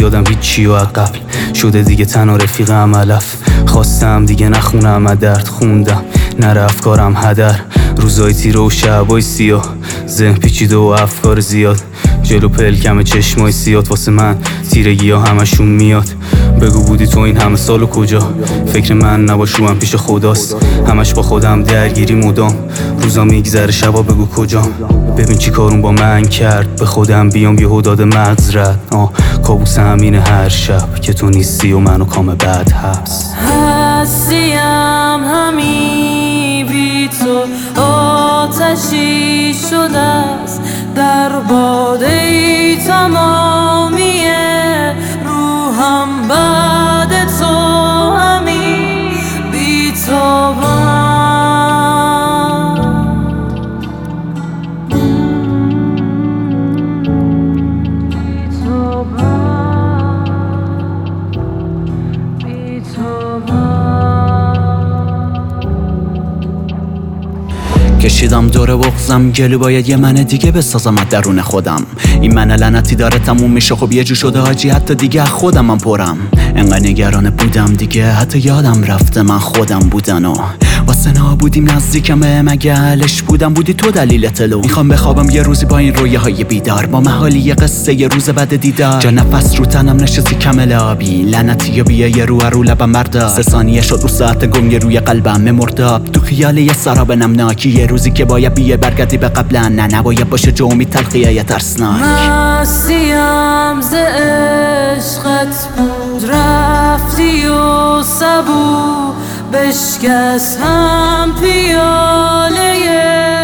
یادم هیچی و قبل شده دیگه تنها رفیقم علف. خواستم دیگه نخونم درد خوندم نره افکارم هدر. روزای تیره و شبای سیاه ذهن پیچیده و افکار زیاد. جلو پلکم چشمای سیاد واسه من تیرگی ها همشون میاد. بگو بودی تو این همه سال و کجا؟ فکر من نباش رو هم پیش خداست. همش با خودم درگیری مدام. روزا میگذره شبا بگو کجا. ببین چی کارون با من کرد. به خودم بیام یهو داده مغز رد. کابوس همینه هر شب که تو نیستی و منو کام بعد حبس. هستیم همی بی تو آتشی شده است در باده تمامی روحم بعد تو همی بی تو کشیدم دور بغزم گلو باید یه من دیگه بسازم از درون خودم. این من لعنتی داره تموم میشه خب یه جو شده حاجی حتی دیگه خودم هم پرم. انقدر نگران بودم دیگه حتی یادم رفته من خودم بودن و واسه نابودیم نزدیکم مگه علش بودم بودی تو دلیل تلو. میخوام بخوابم یه روزی با این رویه های بیدار با محالی یه قصه یه روز بعد دیدار. جا نفس رو تنم نشستی کمل آبی لعنتی یا بیا یه رو لبم مردا. 3 ثانیه شد رو ساعت گنگ روی قلبم مرداب تو خیال یه سراب نمناکی. یه روزی که باید بیه برگردی به قبلا نه نباید باشه جو امید تلخیه یه ترسناک. مسیم ز عشقت بود رفتی و سبو بشکست هم پیاله